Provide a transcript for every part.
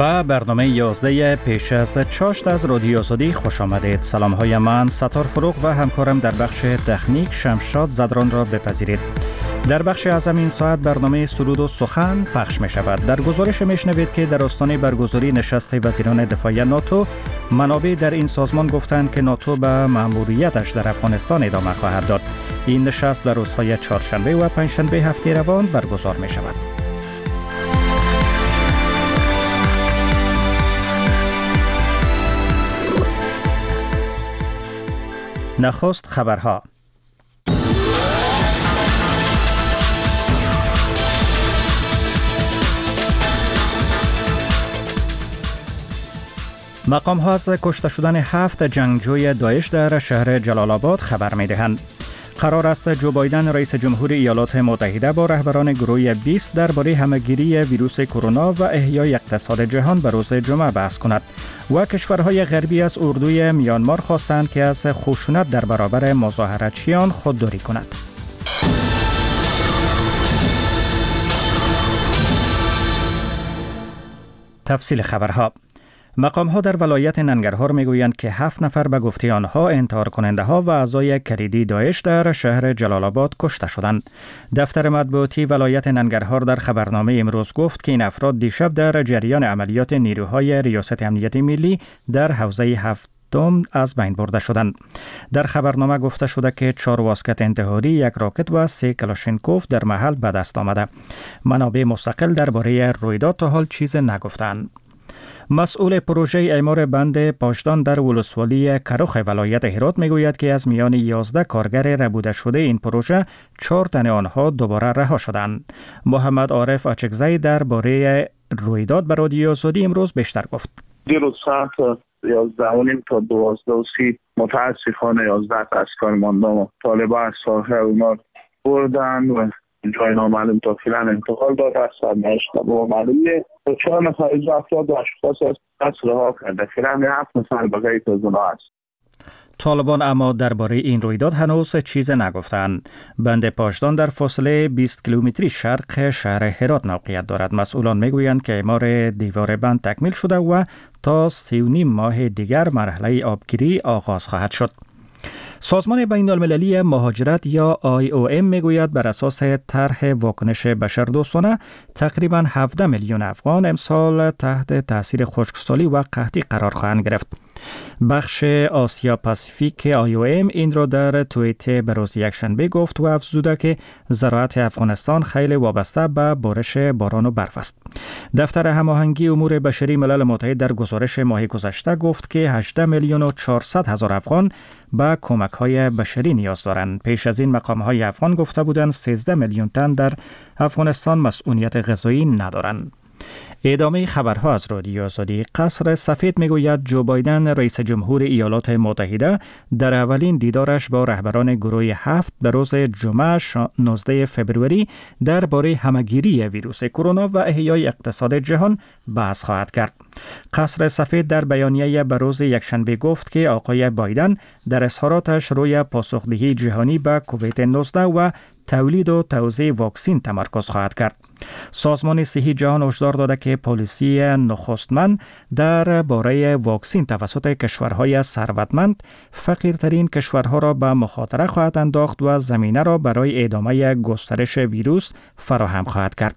با برنامه 11 پیش از چاشت از رادیو آزادی خوش آمدید. سلام های من ستار فروغ و همکارم در بخش تکنیک شمشاد زدران را بپذیرید. در بخش اعظم این ساعت برنامه سرود و سخن پخش می شود. در گزارش می شنوید که در آستانه برگزاری نشست وزیران دفاعی ناتو، منابع در این سازمان گفتند که ناتو به مأموریتش در افغانستان ادامه خواهد داد. این نشست در روزهای چهارشنبه و پنجشنبه هفته روان برگزار می شود. نخست خبرها. مقام ها از کشته شدن 7 جنگجوی داعش در شهر جلال آباد خبر می دهند. قرار است جو بایدن رئیس جمهور ایالات متحده با رهبران گروه 20 درباره همهگیری ویروس کرونا و احیای اقتصاد جهان به روز جمعه بحث کند و کشورهای غربی از اردوی میانمار خواستند که از خشونت در برابر مظاهراتچیان خودداری کند. تفصیل خبرها. مقام ها در ولایت ننگرهار می گویند که 7 نفر به گفته آنها انتحار کننده ها و اعضای کلیدی داعش در شهر جلال آباد کشته شدند. دفتر مطبوعاتی ولایت ننگرهار در خبرنامه امروز گفت که این افراد دیشب در جریان عملیات نیروهای ریاست امنیت ملی در حوزه هفتم از بین برده شدند. در خبرنامه گفته شده که 4 واسکت انتحاری، 1 راکت و 3 کلاشینکوف در محل به دست آمده. منابع مستقل درباره رویداد تا حال چیز نگفتند. مسئول پروژه اعمار بند پاشدان در ولسوالی کرخ ولایت هرات میگوید که از میان 11 کارگر ربوده شده این پروژه 4 تن آنها دوباره رها شدند. محمد عارف اچکزی درباره رویداد به رادیو آزادی امروز بیشتر گفت. دیروز ساعت 11:30 تا 12:30 متاسفانه 11 از کارمندان طالبان از ساحه اونا بردن و جای نامعلوم تا فعلا انتقال داده است. سرنوشت با معلومه 4 نفر از افراد و اشخاص از دست رها کرده. فعلا 7 نفر بقیه از اونها است. طالبان اما درباره این رویداد هنوز چیز نگفتند. بند پاشدان در فاصله 20 کیلومتری شرق شهر هرات موقعیت دارد. مسئولان میگویند که اعمار دیوار بند تکمیل شده و تا 3.5 ماه دیگر مرحله آبگیری آغاز خواهد شد. سازمان بین المللی مهاجرت یا IOM میگوید بر اساس طرح واکنش بشردوستانه تقریباً 17 میلیون افغان امسال تحت تاثیر خشکسالی و قحطی قرار خواهند گرفت. بخش آسیا پاسیفیک IOM این را در توییت به روز یکشنبه گفت و افزوده که زراعت افغانستان خیلی وابسته به بارش باران و برف است. دفتر هماهنگی امور بشری ملل متحد در گزارش ماه گذشته گفت که 18 میلیون و 400 هزار افغان به کمک‌های بشری نیاز دارند. پیش از این مقام‌های افغان گفته بودند 13 میلیون تن در افغانستان مسئولیت غذایی ندارند. ادامه خبرها از رادیو آزادی. قصر سفید میگوید جو بایدن رئیس جمهور ایالات متحده در اولین دیدارش با رهبران گروه 7 به روز جمعه 19 فبروری درباره همهگیری ویروس کرونا و احیای اقتصاد جهان بحث خواهد کرد. قصر سفید در بیانیه به روز یکشنبه گفت که آقای بایدن در اظهاراتش روی پاسخدهی جهانی به کووید 19 و تولید و توزیع واکسن تمرکز خواهد کرد. سازمان صحی جهان هشدار داده که پالیسی نخستمند درباره واکسن توسط کشورهای ثروتمند فقیرترین کشورها را به مخاطره خواهد انداخت و زمینه را برای ادامه گسترش ویروس فراهم خواهد کرد.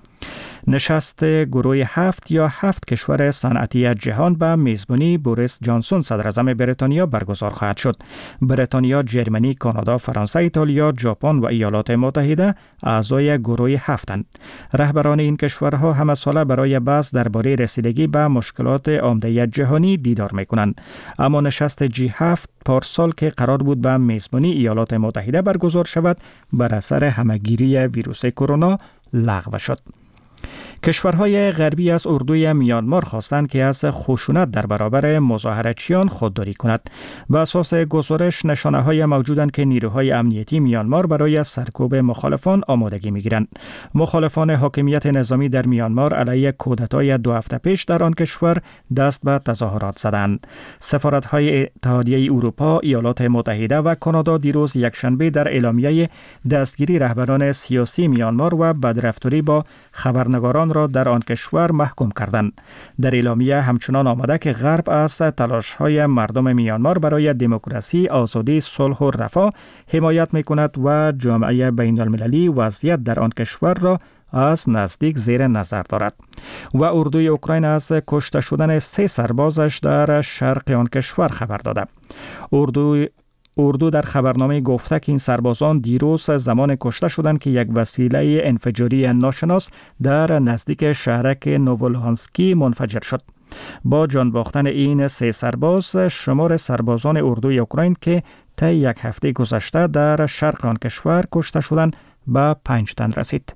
نشست گروه 7 یا 7 کشور صنعتی جهان به میزبانی بوریس جانسون صدر اعظم بریتانیا برگزار خواهد شد. بریتانیا، جرمنی، کانادا، فرانسه، ایتالیا، ژاپن و ایالات متحده اعضای گروه 7اند. رهبران این کشورها همه ساله برای بحث درباره رسیدگی به مشکلات عمده جهانی دیدار می‌کنند. اما نشست G7 پارسال که قرار بود به میزبانی ایالات متحده برگزار شود بر اثر همهگیری ویروس کرونا لغو شد. کشورهای غربی از اردوی میانمار خواستند که از خشونت در برابر مظاهراتچیان خودداری کند. به اساس گزارش نشانه‌های موجودند که نیروهای امنیتی میانمار برای سرکوب مخالفان آمادگی می‌گیرند. مخالفان حاکمیت نظامی در میانمار علیه کودتای 2 هفته پیش در آن کشور دست به تظاهرات زدند. سفارت‌های اتحادیه اروپا، ایالات متحده و کانادا دیروز یکشنبه در اعلامیه دستگیری رهبران سیاسی میانمار و بدرفتاری با خبرنگاران ایران را در آن کشور محکوم کردند. در اعلامیه همچنان آمده که غرب از تلاش‌های مردم میانمار برای دموکراسی، آزادی، صلح و رفاه حمایت می‌کند و جامعه بین‌المللی وضعیت در آن کشور را از نزدیک زیر نظر دارد. و اردوی اوکراین از کشته شدن 3 سربازش در شرق آن کشور خبر داده. اردو در خبرنامه گفته که این سربازان دیروز زمان کشته شدند که یک وسیله انفجاری ناشناس در نزدیک شهرک نوولهانسکی منفجر شد. با جان باختن این 3 سرباز، شمار سربازان اردوی اوکراین که طی یک هفته گذشته در شرق آن کشور کشته شدند به 5 تن رسید.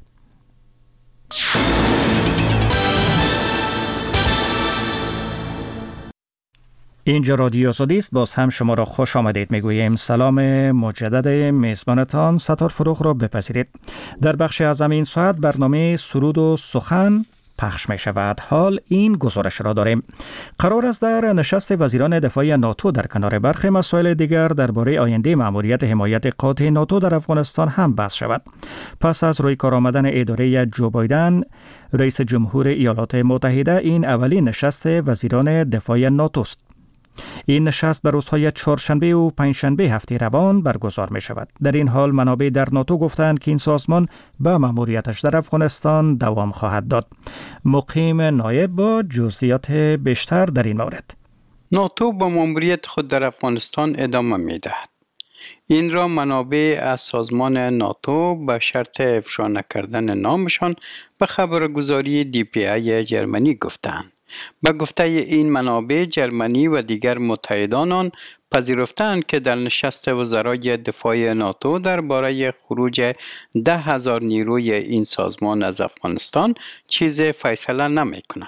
اینجا رادیو آزادی است. باز هم شما را خوش آمدید میگوییم. سلام مجدد میزبانتان ستار فروغ را بپذیرید. در بخش از این ساعت برنامه سرود و سخن پخش می شود. حال این گزارش را داریم. قرار است در نشست وزیران دفاع ناتو در کنار برخی مسائل دیگر درباره آینده مأموریت حمایت قاطع ناتو در افغانستان هم بحث شود. پس از روی کار آمدن اداره جو بایدن رئیس جمهور ایالات متحده، این اولین نشست وزیران دفاع ناتو است. این نشست به روزهای چهارشنبه و پنجشنبه هفته روان برگزار می شود. در این حال منابع در ناتو گفتند که این سازمان به مأموریتش در افغانستان دوام خواهد داد. مقیم نایب با جزئیات بیشتر در این مورد. ناتو به مأموریت خود در افغانستان ادامه می دهد. این را منابع از سازمان ناتو به شرط افشا نکردن نامشان به خبرگزاری DPA جرمنی گفتند. به گفته این منابع، جرمنی و دیگر متحدان آن پذیرفتند که در نشست وزرای دفاع ناتو درباره خروج 10,000 نیروی این سازمان از افغانستان چیز فیصله نمی کنند.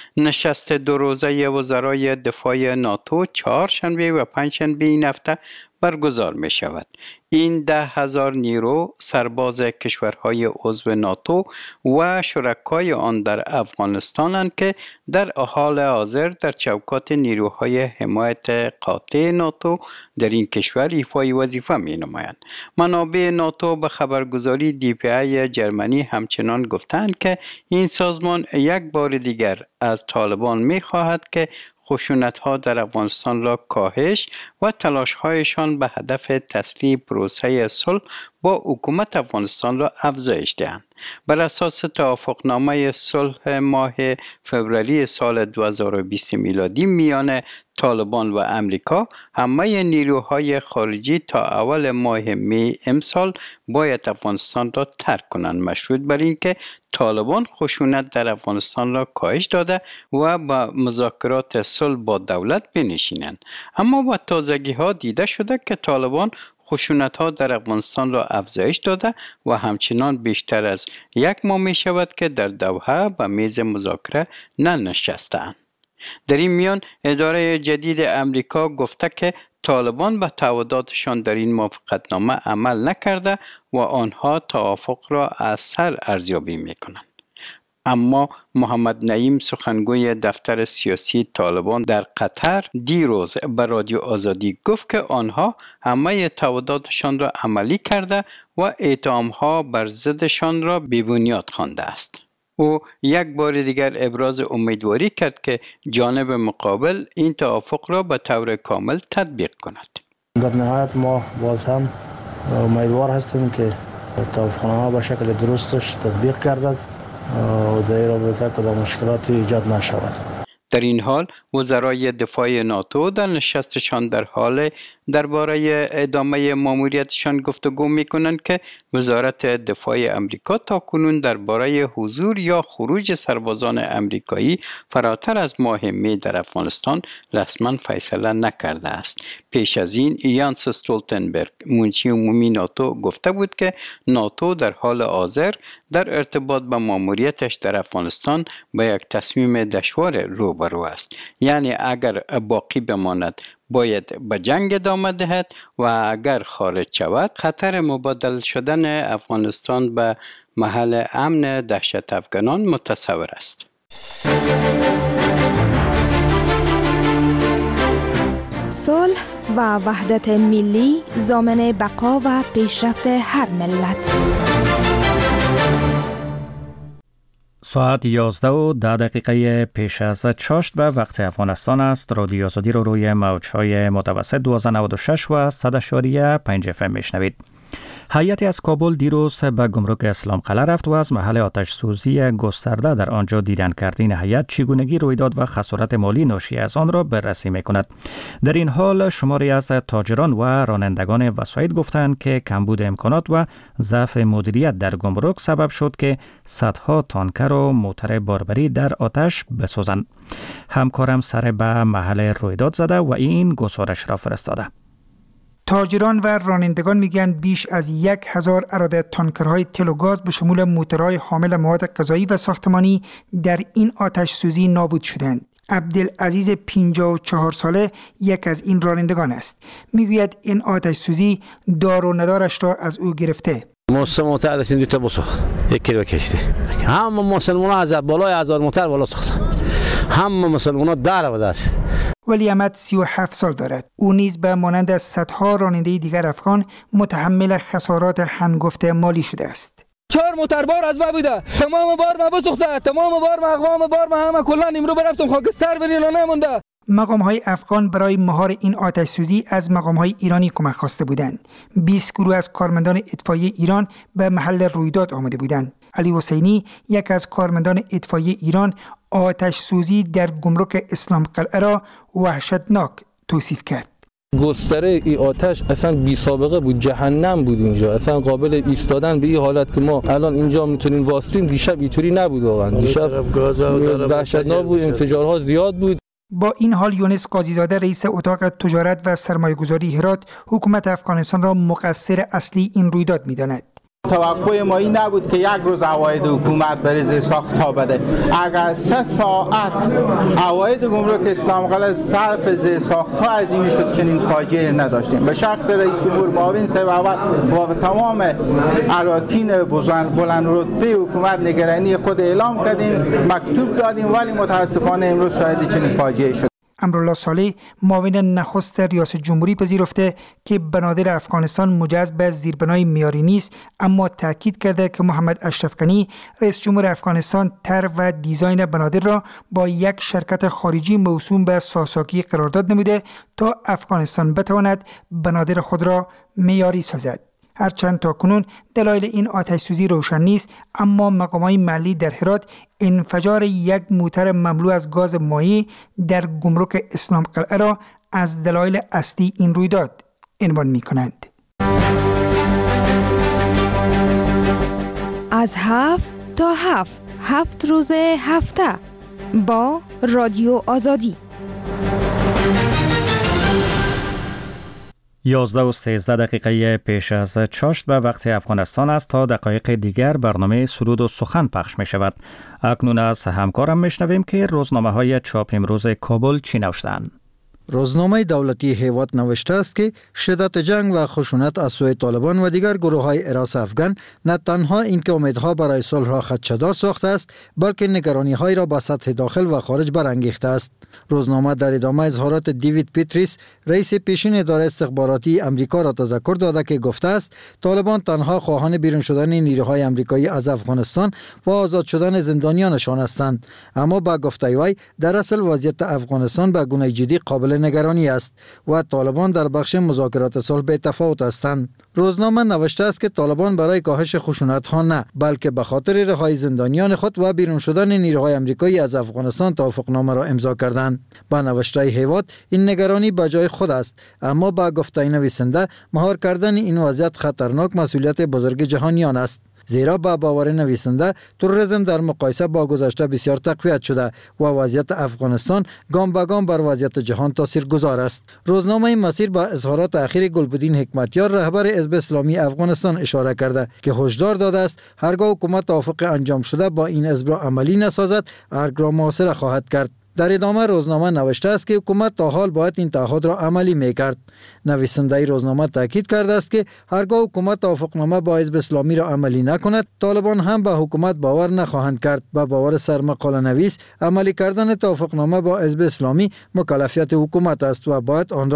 نشست 2 روزه وزرای دفاع ناتو 4 شنبه و 5 شنبه این هفته برگزار می شود. این 10,000 نیرو سرباز کشورهای عضو ناتو و شرکای آن در افغانستانند که در حال حاضر در چوکات نیروهای حمایت قاطع ناتو در این کشور ایفای وظیفه می نمایند. منابع ناتو به خبرگزاری DPA جرمنی همچنان گفتند که این سازمان یک بار دیگر از طالبان می خواهد که خشونت‌ها در افغانستان را کاهش و تلاش‌هایشان به هدف تسریع پروسه صلح با حکومت افغانستان را افزایش دهند. بر اساس توافقنامه صلح ماه فوریه سال 2020 میلادی میان طالبان و امریکا، همه نیروهای خارجی تا اول ماه می امسال باید افغانستان را ترک کنند، مشروط بر اینکه طالبان خشونت در افغانستان را کاهش داده و با مذاکرات صلح با دولت بنشینند. اما با تازگی ها دیده شده که طالبان خشونت‌ها در افغانستان را افزایش داده و همچنان بیشتر از 1 ماه می شود که در دوحه به میز مذاکره ننشستند. در این میان اداره جدید امریکا گفته که طالبان به تعهداتشان در این موافقتنامه عمل نکرده و آنها توافق را از سر ارزیابی می‌کنند. اما محمد نعیم سخنگوی دفتر سیاسی طالبان در قطر دیروز به رادیو آزادی گفت که آنها همه تعهداتشان را عملی کرده و اتهام‌ها بر ضدشان را بی‌بنیاد خوانده است. او یک بار دیگر ابراز امیدواری کرد که جانب مقابل این توافق را به طور کامل تطبیق کند. در نهایت ما باز هم امیدوار هستیم که توافقنامه به شکل درستش تطبیق گردد و در رابطه کدام مشکلاتی ایجاد نشود. در این حال وزرای دفاع ناتو در نشستشان در حال درباره ادامه مأموریتشان گفتگو می‌کنند که وزارت دفاع امریکا تاکنون درباره حضور یا خروج سربازان امریکایی فراتر از ماه می در افغانستان رسما فیصله نکرده است. پیش از این یانس استولتنبرگ منشی عمومی ناتو گفته بود که ناتو در حال حاضر در ارتباط با مأموریتش در افغانستان با یک تصمیم دشوار روبرو است. یعنی اگر باقی بماند باید به جنگ ادامه دهد و اگر خارج شود خطر مبادله شدن افغانستان به محل امن دهشت افغانان متصور است. صلح و وحدت ملی ضامن بقا و پیشرفت هر ملت. ساعت 11:10 پیش از چاشت به وقت افغانستان است. رادیو آزادی رو روی موج‌های متوسط 1296 و 100.5 FM میشنوید. هیئتی از کابل دیروز به گمرک اسلام قلعه رفت و از محل آتش سوزی گسترده در آنجا دیدن کرد. این هیئت چگونگی رویداد و خسارت مالی ناشی از آن را بررسی می‌کند. در این حال شماری از تاجران و رانندگان وسایط گفتند که کمبود امکانات و ضعف مدیریت در گمرک سبب شد که صدها تانکر و موتر باربری در آتش بسوزند. همکارم سر به محل رویداد زده و این گزارش را فرستاده. تاجران و رانندگان میگن بیش از 1000 اراده تانکرهای تل و گاز به شمول موترهای حامل مواد غذایی و ساختمانی در این آتش سوزی نابود شدند. عبدالعزیز 54 ساله یک از این رانندگان است. میگوید این آتش سوزی دار و ندارش را از او گرفته. موسم موتر داشتیم 2 تا بسوخت، 1 کیلو کشتی. همه مسلمان‌ها از بالای 1000 موتر بالا سوخت. همه مسلمان‌ها در و در. ولی احمد 37 سال دارد. او نیز به مانند از صدها راننده دیگر افغان متحمل خسارات هنگفت مالی شده است. 4 موتر بار از ما بوده، تمام بار ما بسوخته، تمام بار ما اقوام بار ما همه کلا امرو برفتم خاکستر برینا نمونده. مقام‌های افغان برای مهار این آتش سوزی از مقام‌های ایرانی کمک خواسته بودند. 20 گروه از کارمندان اطفایی ایران به محل رویداد آمده بودند. علی حسینی یک از کارمندان اطفایی ایران آتش سوزی در گمرک اسلام قلعه را وحشتناک توصیف کرد. گستره ای آتش اصلا بی سابقه بود، جهنم بود اینجا، اصلا قابل ایستادن به این حالت که ما الان اینجا میتونیم واسطیم. دیشب اینطوری نبود، واقعا دیشب وحشتناک بود، انفجارها زیاد بود. با این حال یونس قاضیزاده رئیس اتاق تجارت و سرمایه‌گذاری هرات حکومت افغانستان را مقصر اصلی این رویداد می‌داند. توقع ما این نبود که یک روز عواید حکومت برای زیرساخت‌ها بده. اگر 3 ساعت عواید گمرک اسلام قلعه صرف زیرساخت‌ها عظیم شد چنین فاجعه نداشتیم. به شخص رئیس جمهور معاون صاحب اول و تمام اراکین بلند رتبه حکومت نگرانی خود اعلام کردیم، مکتوب دادیم، ولی متاسفانه امروز شاهد چنین فاجعه شد. امرالله صالح معاون نخست ریاست جمهوری پذیرفته که بنادر افغانستان مجهز به زیربنای معیاری نیست، اما تاکید کرده که محمد اشرف غنی رئیس جمهور افغانستان طرح و دیزاین بنادر را با یک شرکت خارجی موسوم به ساساکی قرارداد نموده تا افغانستان بتواند بنادر خود را معیاری سازد. هرچند تاکنون دلایل این آتش سوزی روشن نیست، اما مقامات محلی در هرات انفجار یک موتر مملو از گاز مایع در گمرک اسلام قلعه را از دلایل اصلی این رویداد عنوان می‌کنند. از 7 تا 7 روز هفته با رادیو آزادی. 11:13 پیش از چاشت به وقت افغانستان است. تا دقایق دیگر برنامه سرود و سخن پخش می شود. اکنون از همکارم می شنویم که روزنامه های چاپ امروز کابل چی نوشتند. روزنامه دولتی هیوات نوشته است که شدت جنگ و خشونت از سوی طالبان و دیگر گروه‌های اراس افغان نه تنها اینکه امیدها برای صلح را خدشه‌دار ساخته است، بلکه نگرانی‌های را به سطح داخل و خارج برانگیخته است. روزنامه در ادامه اظهارات دیوید پیتریس، رئیس پیشین اداره استخباراتی آمریکا را تذکر داده که گفته است طالبان تنها خواهان بیرون شدن نیروهای آمریکایی از افغانستان و آزاد شدن زندانیانشان هستند، اما با گفته وی در اصل وضعیت افغانستان به گونه جدی قابل نگرانی است و طالبان در بخش مذاکرات صلح به تفاوت هستند. روزنامه نوشته است که طالبان برای کاهش خشونت ها نه، بلکه به خاطر رهایی زندانیان خود و بیرون شدن نیروهای آمریکایی از افغانستان توافقنامه را امضا کردند. با نوشته هیوات این نگرانی به جای خود است، اما با گفته نویسنده مهار کردن این وضعیت خطرناک مسئولیت بزرگ جهانیان است. زیرا با باور نویسنده تروریسم در مقایسه با گذشته بسیار تقویت شده و وضعیت افغانستان گام به گام بر وضعیت جهان تاثیرگذار است. روزنامه مسیر با اظهارات اخیر گلبدین حکمتیار رهبر حزب اسلامی افغانستان اشاره کرده که هشدار داده است هرگاه حکومت توافق انجام شده با این حزب را عملی نسازد، ارگ را محاصره خواهد کرد. در ادامه روزنامه نوشته است که حکومت تا حال باید این تعهد را عملی میکرد. نویسنده روزنامه تاکید کرده است که هرگاه حکومت توافقنامه با حزب اسلامی را عملی نکند، طالبان هم به حکومت باور نخواهند کرد. با باور سرمقاله نویس، عملی کردن توافقنامه با حزب اسلامی مکلفیت حکومت است و باید آن